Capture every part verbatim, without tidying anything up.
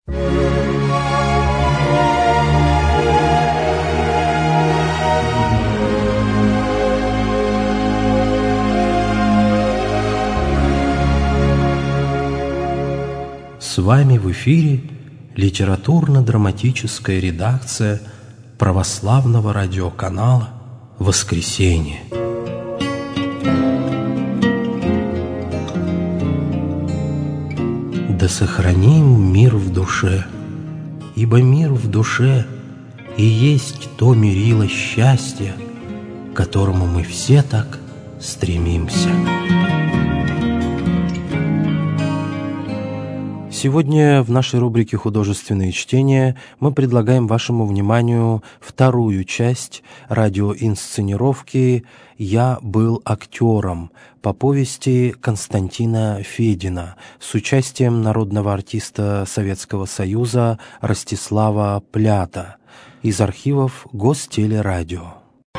С вами в эфире литературно-драматическая редакция православного радиоканала «Воскресенье». Да сохраним мир в душе, ибо мир в душе и есть то мерило счастья, к которому мы все так стремимся. Сегодня в нашей рубрике «Художественные чтения» мы предлагаем вашему вниманию вторую часть радиоинсценировки «Я был актером» по повести Константина Федина с участием народного артиста Советского Союза Ростислава Плята из архивов Гостелерадио.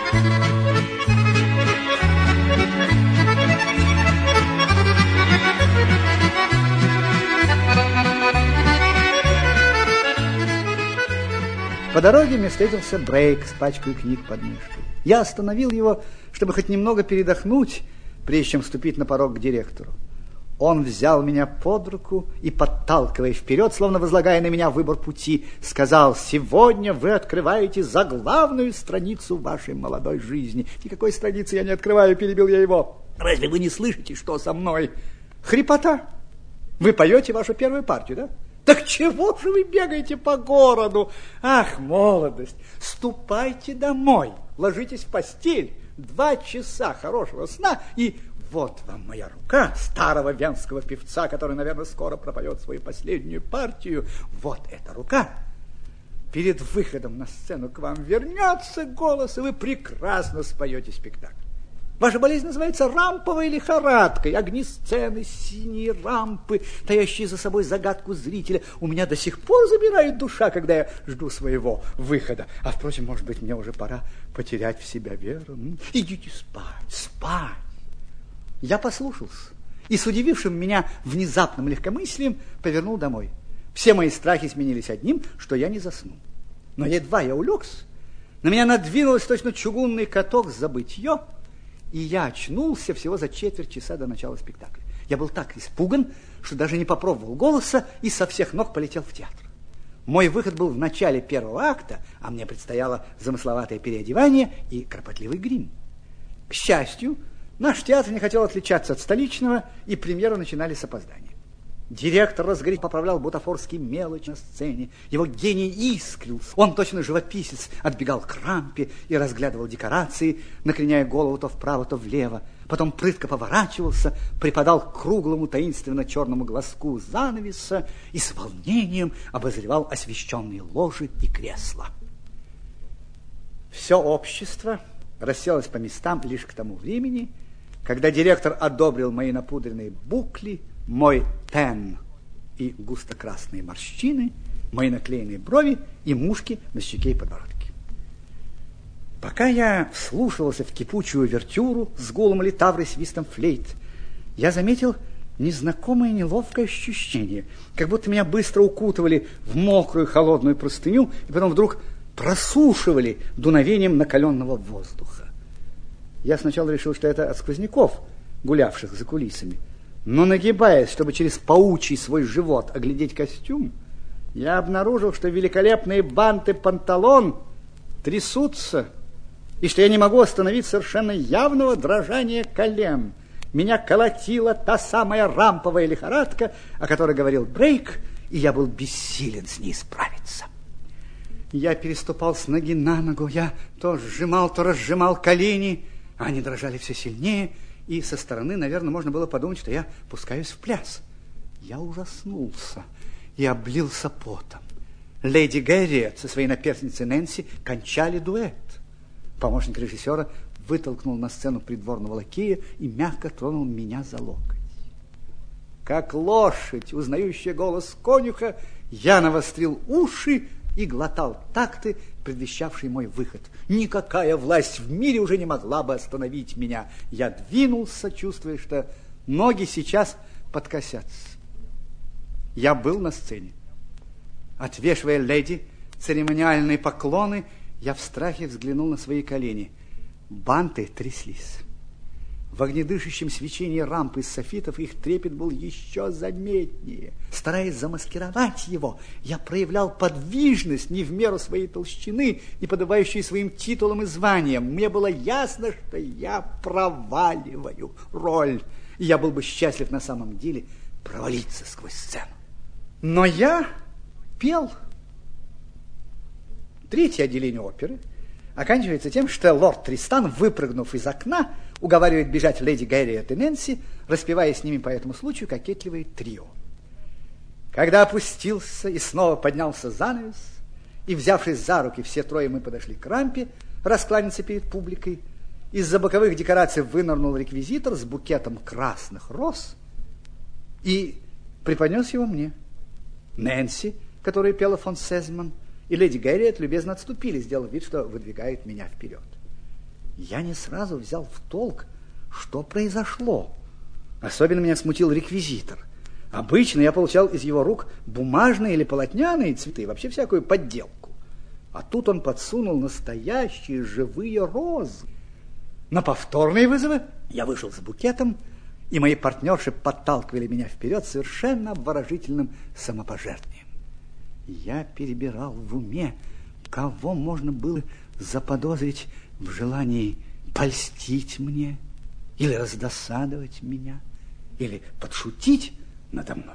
По дороге мне встретился Брейк с пачкой книг под мышкой. Я остановил его, чтобы хоть немного передохнуть, прежде чем вступить на порог к директору. Он взял меня под руку и, подталкивая вперед, словно возлагая на меня выбор пути, сказал: «Сегодня вы открываете заглавную страницу вашей молодой жизни». «Никакой страницы я не открываю», — перебил я его. «Разве вы не слышите, что со мной?» «Хрипота. Вы поете вашу первую партию, да?» «Так чего же вы бегаете по городу? Ах, молодость! Ступайте домой, ложитесь в постель, два часа хорошего сна, и вот вам моя рука старого венского певца, который, наверное, скоро пропоет свою последнюю партию. Вот эта рука. Перед выходом на сцену к вам вернется голос, и вы прекрасно споете спектакль. Ваша болезнь называется рамповой лихорадкой. Огни сцены, синие рампы, таящие за собой загадку зрителя. У меня до сих пор забирает душа, когда я жду своего выхода. А, впрочем, может быть, мне уже пора потерять в себя веру. Идите спать, спать. Я послушался и с удивившим меня внезапным легкомыслием повернул домой. Все мои страхи сменились одним, что я не засну. Но едва я улегся, на меня надвинулось точно чугунный каток забытье, и я очнулся всего за четверть часа до начала спектакля. Я был так испуган, что даже не попробовал голоса и со всех ног полетел в театр. Мой выход был в начале первого акта, а мне предстояло замысловатое переодевание и кропотливый грим. К счастью, наш театр не хотел отличаться от столичного, и премьеру начинали с опозданием. Директор разгоряченно поправлял бутафорские мелочи на сцене. Его гений искрился. Он, точно живописец, отбегал к рампе и разглядывал декорации, накреняя голову то вправо, то влево. Потом прытко поворачивался, припадал к круглому таинственно-черному глазку занавеса и с волнением обозревал освещенные ложи и кресла. Все общество расселось по местам лишь к тому времени, когда директор одобрил мои напудренные букли, мой тен и густо-красные морщины, мои наклеенные брови и мушки на щеке и подбородке. Пока я вслушивался в кипучую увертюру с гулом литавры, свистом флейт, я заметил незнакомое неловкое ощущение, как будто меня быстро укутывали в мокрую холодную простыню и потом вдруг просушивали дуновением накаленного воздуха. Я сначала решил, что это от сквозняков, гулявших за кулисами. Но, нагибаясь, чтобы через паучий свой живот оглядеть костюм, я обнаружил, что великолепные банты панталон трясутся, и что я не могу остановить совершенно явного дрожания колен. Меня колотила та самая рамповая лихорадка, о которой говорил Брейк, и я был бессилен с ней справиться. Я переступал с ноги на ногу, я то сжимал, то разжимал колени, а они дрожали все сильнее, и со стороны, наверное, можно было подумать, что я пускаюсь в пляс. Я ужаснулся и облился потом. Леди Гарриет со своей наперсницей Нэнси кончали дуэт. Помощник режиссера вытолкнул на сцену придворного лакея и мягко тронул меня за локоть. Как лошадь, узнающая голос конюха, я навострил уши и глотал такты, предвещавшие мой выход. Никакая власть в мире уже не могла бы остановить меня. Я двинулся, чувствуя, что ноги сейчас подкосятся. Я был на сцене. Отвешивая леди церемониальные поклоны, я в страхе взглянул на свои колени. Банты тряслись. В огнедышащем свечении рамп из софитов их трепет был еще заметнее. Стараясь замаскировать его, я проявлял подвижность не в меру своей толщины, не подобающей своим титулам и званиям. Мне было ясно, что я проваливаю роль, и я был бы счастлив на самом деле провалиться сквозь сцену. Но я пел. Третье отделение оперы оканчивается тем, что лорд Тристан, выпрыгнув из окна, уговаривает бежать леди Гарриет и Нэнси, распевая с ними по этому случаю кокетливое трио. Когда опустился и снова поднялся занавес, и, взявшись за руки, все трое мы подошли к рампе раскланяться перед публикой, из-за боковых декораций вынырнул реквизитор с букетом красных роз и преподнес его мне. Нэнси, которая пела фон Сезман, и леди Гарриет любезно отступили, сделав вид, что выдвигает меня вперед. Я не сразу взял в толк, что произошло. Особенно меня смутил реквизитор. Обычно я получал из его рук бумажные или полотняные цветы, вообще всякую подделку. А тут он подсунул настоящие живые розы. На повторные вызовы я вышел с букетом, и мои партнерши подталкивали меня вперед совершенно обворожительным самопожертвованием. Я перебирал в уме, кого можно было заподозрить в желании польстить мне, или раздосадовать меня, или подшутить надо мной.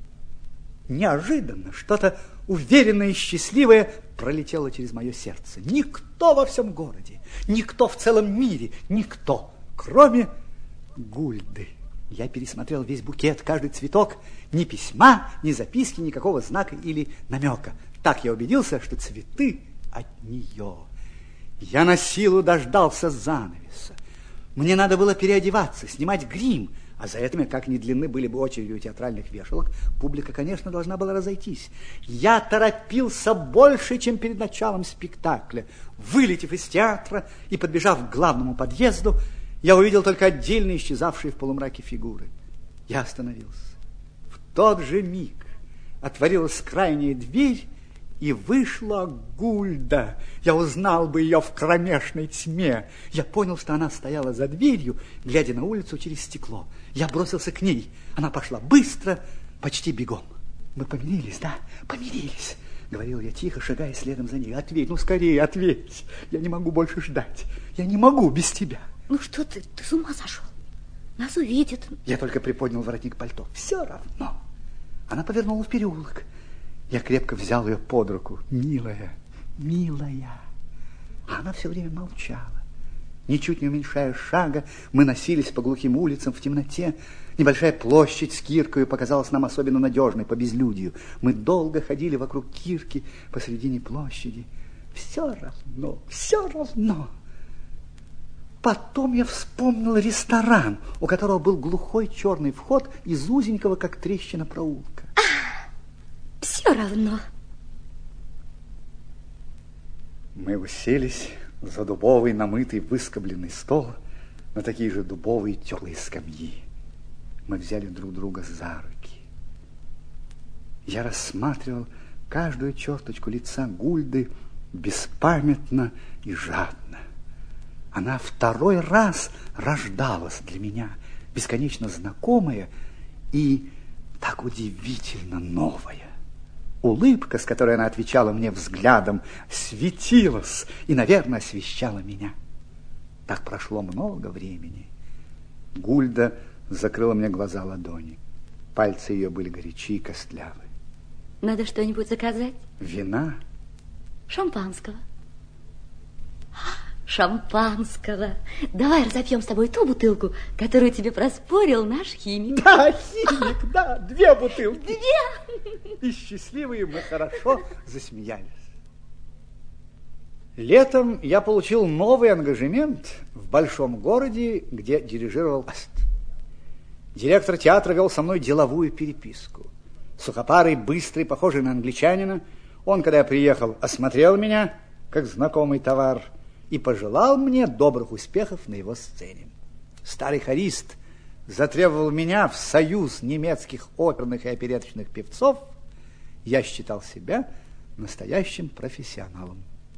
Неожиданно что-то уверенное и счастливое пролетело через мое сердце. Никто во всем городе, никто в целом мире, никто, кроме Гульды. Я пересмотрел весь букет, каждый цветок, ни письма, ни записки, никакого знака или намека. Так я убедился, что цветы от нее. Я на силу дождался занавеса. Мне надо было переодеваться, снимать грим, а за этим, как ни длинны были бы очереди у театральных вешалок, публика, конечно, должна была разойтись. Я торопился больше, чем перед началом спектакля. Вылетев из театра и подбежав к главному подъезду, я увидел только отдельно исчезавшие в полумраке фигуры. Я остановился. В тот же миг отворилась крайняя дверь, и вышла Гульда. Я узнал бы ее в кромешной тьме. Я понял, что она стояла за дверью, глядя на улицу через стекло. Я бросился к ней. Она пошла быстро, почти бегом. Мы помирились, да? Помирились, говорил я тихо, шагая следом за ней. Ответь, ну скорее, ответь. Я не могу больше ждать. Я не могу без тебя. Ну что ты, ты с ума сошел? Нас увидят. Я только приподнял воротник пальто. Все равно. Она повернула в переулок. Я крепко взял ее под руку. Милая, милая. А она все время молчала. Ничуть не уменьшая шага, мы носились по глухим улицам в темноте. Небольшая площадь с киркой показалась нам особенно надежной по безлюдью. Мы долго ходили вокруг кирки посредине площади. Все равно, все равно. Потом я вспомнил ресторан, у которого был глухой черный вход из узенького, как трещина, проулка. Все равно. Мы уселись за дубовый, намытый, выскобленный стол на такие же дубовые теплые скамьи. Мы взяли друг друга за руки. Я рассматривал каждую черточку лица Гульды беспамятно и жадно. Она второй раз рождалась для меня, бесконечно знакомая и так удивительно новая. Улыбка, с которой она отвечала мне взглядом, светилась и, наверное, освещала меня. Так прошло много времени. Гульда закрыла мне глаза ладонью. Пальцы ее были горячи и костлявы. Надо что-нибудь заказать? Вина? Шампанского. Шампанского. Давай разопьем с тобой ту бутылку, которую тебе проспорил наш химик. Да, химик, да, две бутылки. Две. И счастливые мы хорошо засмеялись. Летом я получил новый ангажемент в большом городе, где дирижировал Аст. Директор театра вел со мной деловую переписку. Сухопарый, быстрый, похожий на англичанина, он, когда я приехал, осмотрел меня, как знакомый товар, и пожелал мне добрых успехов на его сцене. Старый хорист затребовал меня в союз немецких оперных и опереточных певцов я считал себя настоящим профессионалом.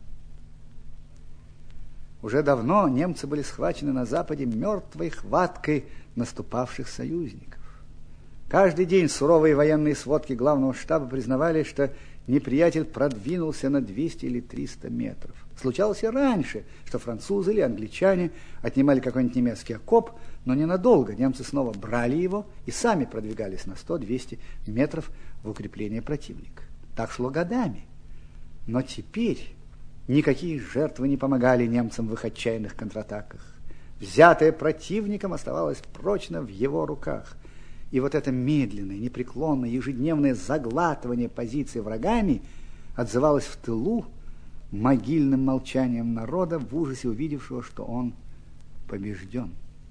Уже давно немцы были схвачены на Западе мертвой хваткой наступавших союзников. Каждый день суровые военные сводки главного штаба признавали, что неприятель продвинулся на двести или триста метров. Случалось и раньше, что французы или англичане отнимали какой-нибудь немецкий окоп, но ненадолго. Немцы снова брали его и сами продвигались на сто-двести метров в укрепление противника. Так шло годами. Но теперь никакие жертвы не помогали немцам в их отчаянных контратаках. Взятое противником оставалось прочно в его руках. И вот это медленное, непреклонное, ежедневное заглатывание позиций врагами отзывалось в тылу могильным молчанием народа, в ужасе увидевшего, что он побежден.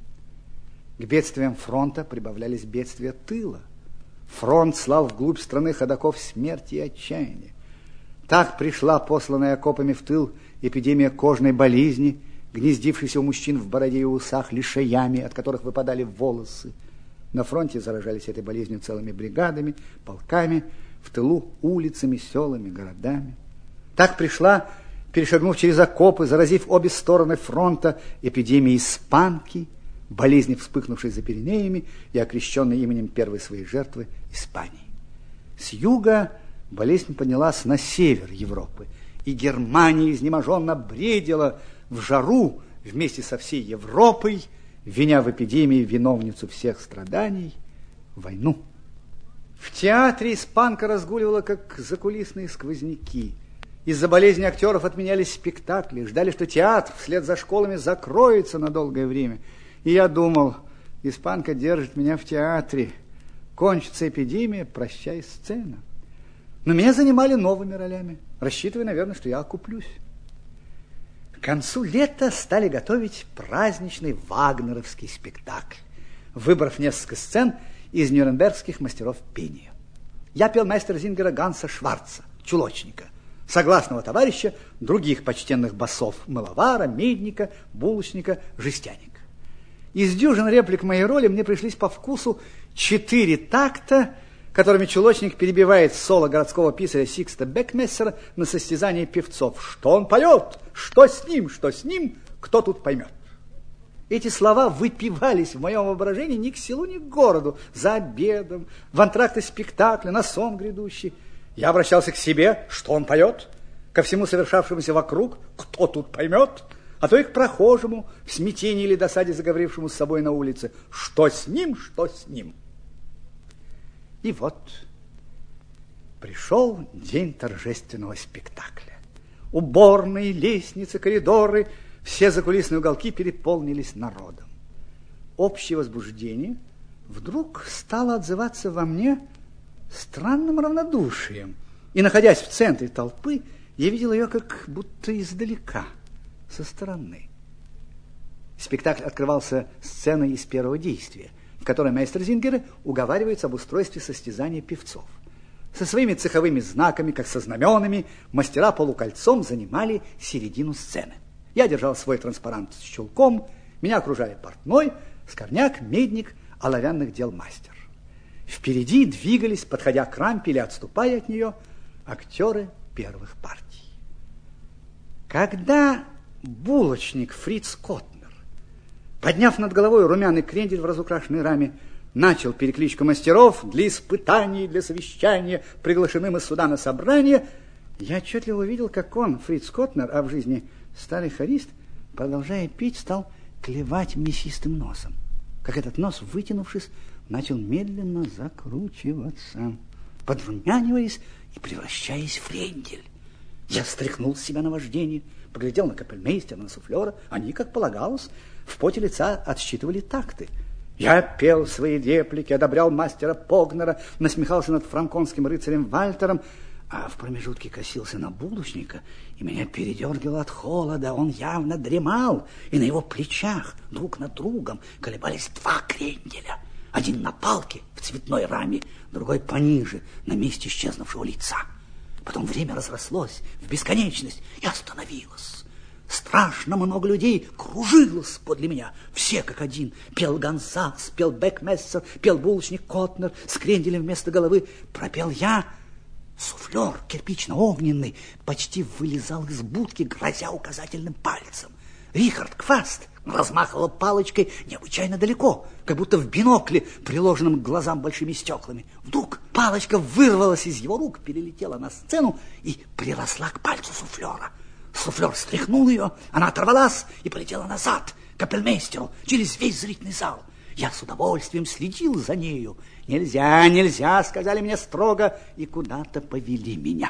К бедствиям фронта прибавлялись бедствия тыла. Фронт слал вглубь страны ходоков смерти и отчаяния. Так пришла посланная окопами в тыл эпидемия кожной болезни, гнездившейся у мужчин в бороде и усах лишаями, от которых выпадали волосы. На фронте заражались этой болезнью целыми бригадами, полками, в тылу улицами, селами, городами. Так пришла, перешагнув через окопы, заразив обе стороны фронта, эпидемия испанки, болезни, вспыхнувшей за Пиренеями и окрещенной именем первой своей жертвы Испании. С юга болезнь поднялась на север Европы, и Германия изнеможенно бредила в жару вместе со всей Европой, виня в эпидемии виновницу всех страданий – войну. В театре испанка разгуливала, как закулисные сквозняки. Из-за болезни актеров отменялись спектакли, ждали, что театр вслед за школами закроется на долгое время. И я думал, испанка держит меня в театре. Кончится эпидемия, прощай, сцена. Но меня занимали новыми ролями, рассчитывая, наверное, что я окуплюсь. К концу лета стали готовить праздничный вагнеровский спектакль, выбрав несколько сцен из нюрнбергских мастеров пения. Я пел Мейстерзингера Ганса Шварца, чулочника, согласного товарища других почтенных басов мыловара, медника, булочника, жестяника. Из дюжин реплик моей роли мне пришлись по вкусу четыре такта, которыми чулочник перебивает соло городского писаря Сикста Бекмессера на состязании певцов. Что он поет? Что с ним? Что с ним? Кто тут поймет? Эти слова выпивались в моем воображении ни к селу, ни к городу, за обедом, в антракте спектакля, на сон грядущий. Я обращался к себе, что он поет, ко всему совершавшемуся вокруг, кто тут поймет, а то и к прохожему, в смятении или досаде заговорившему с собой на улице. Что с ним? Что с ним? И вот пришел день торжественного спектакля. Уборные, лестницы, коридоры, все закулисные уголки переполнились народом. Общее возбуждение вдруг стало отзываться во мне странным равнодушием. И, находясь в центре толпы, я видел ее как будто издалека, со стороны. Спектакль открывался сценой из первого действия, в которой Мейстерзингеры уговариваются об устройстве состязания певцов. Со своими цеховыми знаками, как со знаменами, мастера полукольцом занимали середину сцены. Я держал свой транспарант с чулком, меня окружали портной, скорняк, медник, оловянных дел мастер. Впереди двигались, подходя к рампе или отступая от нее, актеры первых партий. Когда булочник Фриц Котнер, подняв над головой румяный крендель в разукрашенной раме, начал перекличку мастеров для испытаний, для совещания, приглашенным из суда на собрание, я отчетливо увидел, как он, Фриц Котнер, а в жизни старый хорист, продолжая петь, стал клевать мясистым носом. Как этот нос, вытянувшись, начал медленно закручиваться, подрумяниваясь и превращаясь в крендель. Я стряхнул с себя наваждение, поглядел на капельмейстера, на суфлера. Они, как полагалось, в поте лица отсчитывали такты. Я пел свои реплики, одобрял мастера Погнера, насмехался над франконским рыцарем Вальтером, а в промежутке косился на булочника, и меня передергивало от холода. Он явно дремал, и на его плечах друг над другом колебались два кренделя. Один на палке в цветной раме, другой пониже, на месте исчезнувшего лица. Потом время разрослось в бесконечность и остановилось. Страшно много людей кружилось подле меня. Все как один. Пел Гонсалес, пел Бекмессер, пел булочник Котнер с кренделем вместо головы. Пропел я, Суфлер кирпично-огненный почти вылезал из будки, грозя указательным пальцем. Рихард Кваст размахивал палочкой необычайно далеко, как будто в бинокле, приложенном к глазам большими стеклами. Вдруг палочка вырвалась из его рук, перелетела на сцену и приросла к пальцу суфлера. Суфлер стряхнул ее, она оторвалась и полетела назад, к капельмейстеру, через весь зрительный зал. Я с удовольствием следил за нею. «Нельзя, нельзя», — сказали мне строго, и куда-то повели меня.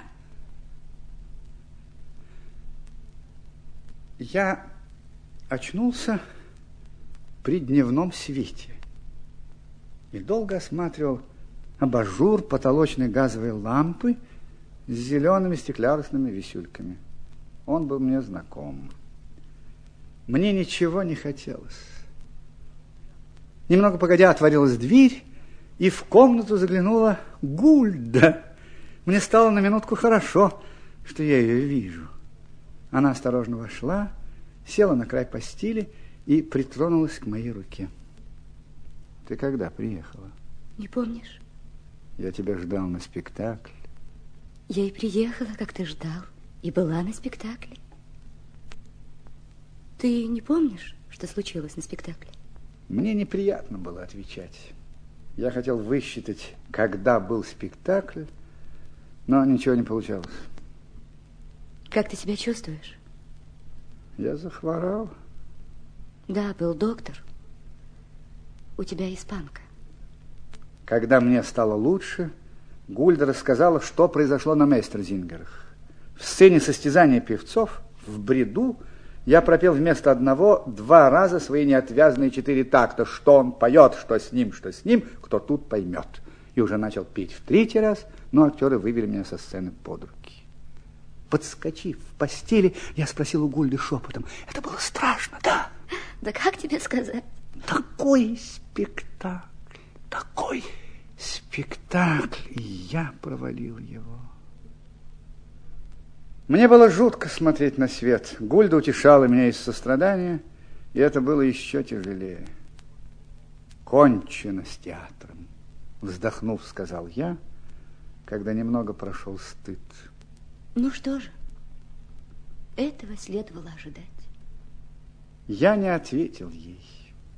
Я очнулся при дневном свете и долго осматривал абажур потолочной газовой лампы с зелеными стеклярусными висюльками. Он был мне знаком. Мне ничего не хотелось. Немного погодя отворилась дверь, и в комнату заглянула Гульда. Мне стало на минутку хорошо, что я ее вижу. Она осторожно вошла, села на край постели и притронулась к моей руке. Ты когда приехала? Не помнишь? Я тебя ждал на спектакль. Я и приехала, как ты ждал, и была на спектакле. Ты не помнишь, что случилось на спектакле? Мне неприятно было отвечать. Я хотел высчитать, когда был спектакль, но ничего не получалось. Как ты себя чувствуешь? Я захворал. Да, был доктор. У тебя испанка. Когда мне стало лучше, Гульда рассказала, что произошло на Мейстерзингерах. В сцене состязания певцов, в бреду, я пропел вместо одного два раза свои неотвязные четыре такта. Что он поет, что с ним, что с ним, кто тут поймет. И уже начал петь в третий раз, но актеры вывели меня со сцены под руки. Подскочив в постели, я спросил у Гульды шепотом. Это было страшно, да? Да как тебе сказать? Такой спектакль, такой спектакль, и я провалил его. Мне было жутко смотреть на свет. Гульда утешала меня из сострадания, и это было еще тяжелее. Кончено с театром, вздохнув, сказал я, когда немного прошел стыд. Ну что же, этого следовало ожидать. Я не ответил ей.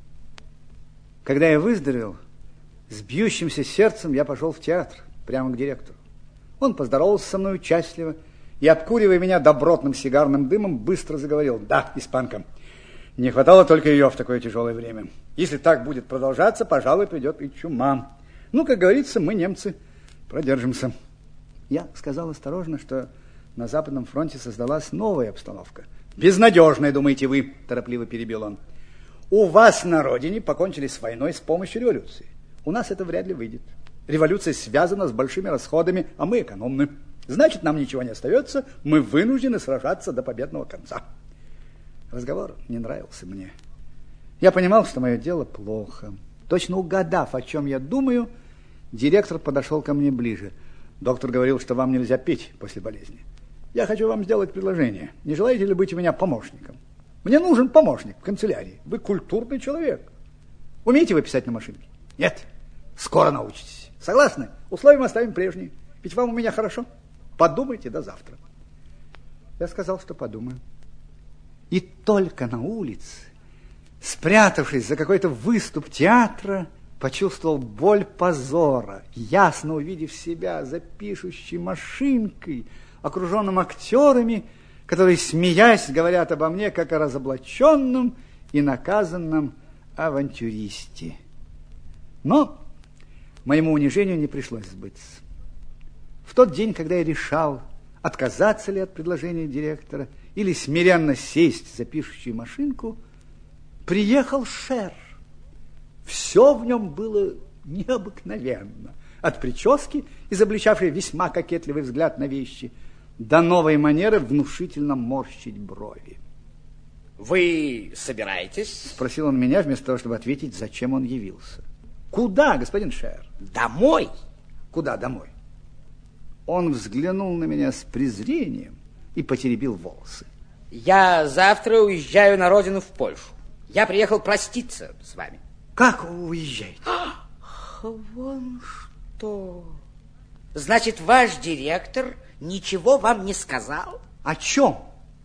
Когда я выздоровел, с бьющимся сердцем я пошел в театр, прямо к директору. Он поздоровался со мной участливо и, обкуривая меня добротным сигарным дымом, быстро заговорил. Да, испанка, не хватало только ее в такое тяжелое время. Если так будет продолжаться, пожалуй, придет и чума. Ну, как говорится, мы, немцы, продержимся. Я сказал осторожно, что на Западном фронте создалась новая обстановка. Безнадежная, думаете вы, торопливо перебил он. У вас на родине покончили с войной с помощью революции. У нас это вряд ли выйдет. Революция связана с большими расходами, а мы экономны. Значит, нам ничего не остается, мы вынуждены сражаться до победного конца. Разговор не нравился мне. Я понимал, что мое дело плохо. Точно угадав, о чем я думаю, директор подошел ко мне ближе. Доктор говорил, что вам нельзя петь после болезни. Я хочу вам сделать предложение. Не желаете ли быть у меня помощником? Мне нужен помощник в канцелярии. Вы культурный человек. Умеете вы писать на машинке? Нет. Скоро научитесь. Согласны? Условия мы оставим прежние. Ведь вам у меня хорошо. Подумайте до завтра. Я сказал, что подумаю. И только на улице, спрятавшись за какой-то выступ театра, почувствовал боль позора, ясно увидев себя за пишущей машинкой, окруженным актерами, которые, смеясь, говорят обо мне, как о разоблаченном и наказанном авантюристе. Но моему унижению не пришлось сбыться. В тот день, когда я решал, отказаться ли от предложения директора или смиренно сесть за пишущую машинку, приехал Шер. Все в нем было необыкновенно. От прически, изобличавшей весьма кокетливый взгляд на вещи, до новой манеры внушительно морщить брови. Вы собираетесь? Спросил он меня, вместо того, чтобы ответить, зачем он явился. Куда, господин Шер? Домой. Куда домой? Он взглянул на меня с презрением и потеребил волосы. Я завтра уезжаю на родину в Польшу. Я приехал проститься с вами. Как вы уезжаете? Вон что. Значит, ваш директор ничего вам не сказал? О чем?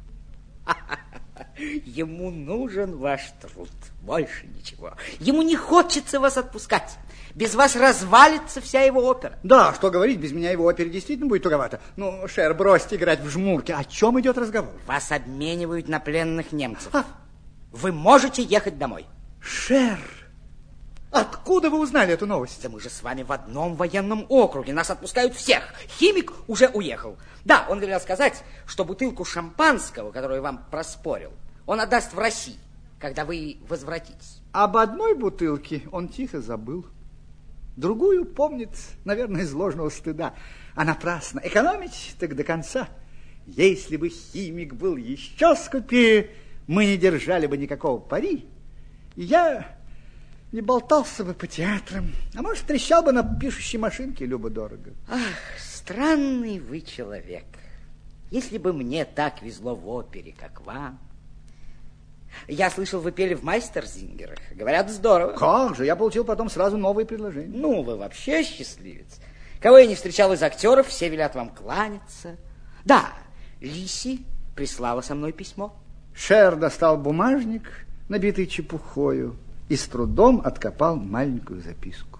Ему нужен ваш труд, больше ничего. Ему не хочется вас отпускать. Без вас развалится вся его опера. Да, что говорить, без меня его опере действительно будет туговато. Ну, Шер, бросьте играть в жмурки. О чем идет разговор? Вас обменивают на пленных немцев. А? Вы можете ехать домой. Шер, откуда вы узнали эту новость? Да мы же с вами в одном военном округе. Нас отпускают всех. Химик уже уехал. Да, он велел сказать, что бутылку шампанского, которую вам проспорил, он отдаст в России, когда вы возвратитесь. Об одной бутылке он тихо забыл. Другую помнит, наверное, из ложного стыда. А напрасно. Экономить так до конца. Если бы Химик был еще скупее, мы не держали бы никакого пари. И я не болтался бы по театрам. А может, трещал бы на пишущей машинке любо-дорого. Ах, странный вы человек. Если бы мне так везло в опере, как вам... Я слышал, вы пели в Майстерзингерах. Говорят, здорово. Как же, я получил потом сразу новые предложения. Ну, вы вообще счастливец. Кого я не встречал из актеров, все велят вам кланяться. Да, Лиси прислала со мной письмо. Шер достал бумажник, набитый чепухою, и с трудом откопал маленькую записку.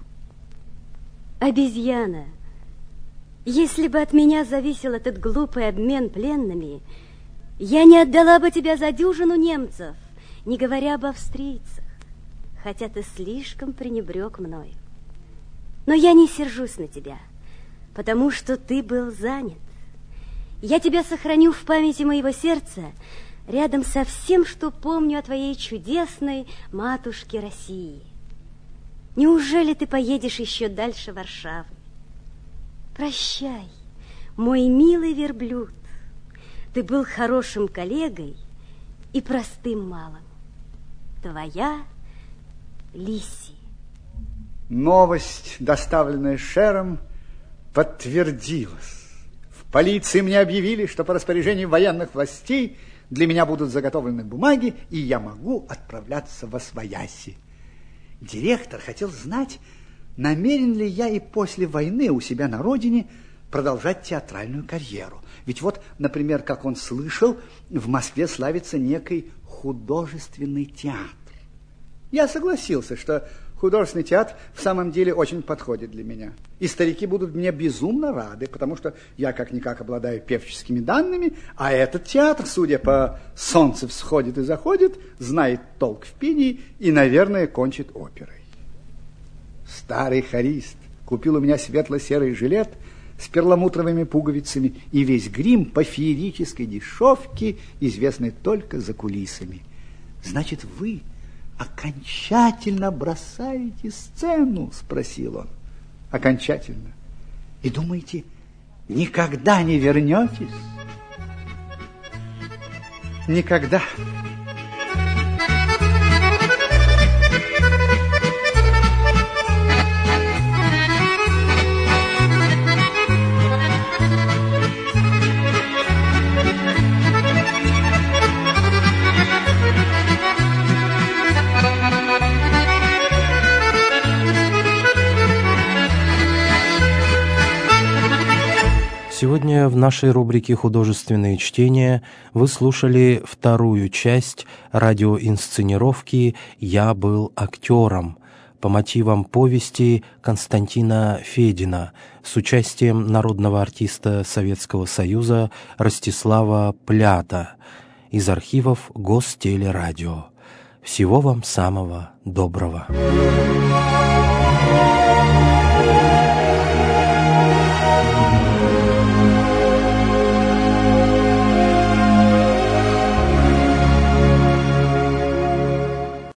Обезьяна, если бы от меня зависел этот глупый обмен пленными, я не отдала бы тебя за дюжину немцев, не говоря об австрийцах, хотя ты слишком пренебрег мною. Но я не сержусь на тебя, потому что ты был занят. Я тебя сохраню в памяти моего сердца рядом со всем, что помню о твоей чудесной матушке России. Неужели ты поедешь еще дальше Варшавы? Прощай, мой милый верблюд. Ты был хорошим коллегой и простым малым. Твоя Лиси. Новость, доставленная Шером, подтвердилась. В полиции мне объявили, что по распоряжению военных властей для меня будут заготовлены бумаги, и я могу отправляться восвояси. Директор хотел знать, намерен ли я и после войны у себя на родине продолжать театральную карьеру. Ведь вот, например, как он слышал, в Москве славится некий художественный театр. Я согласился, что художественный театр в самом деле очень подходит для меня. И старики будут мне безумно рады, потому что я как-никак обладаю певческими данными, а этот театр, судя по «Солнце всходит и заходит», знает толк в пении и, наверное, кончит оперой. Старый хорист купил у меня светло-серый жилет с перламутровыми пуговицами и весь грим по феерической дешевке, известной только за кулисами. Значит, вы окончательно бросаете сцену? Спросил он. Окончательно. И думаете, никогда не вернетесь? Никогда. Сегодня в нашей рубрике «Художественные чтения» вы слушали вторую часть радиоинсценировки «Я был актером» по мотивам повести Константина Федина с участием народного артиста Советского Союза Ростислава Плята из архивов Гостелерадио. Всего вам самого доброго.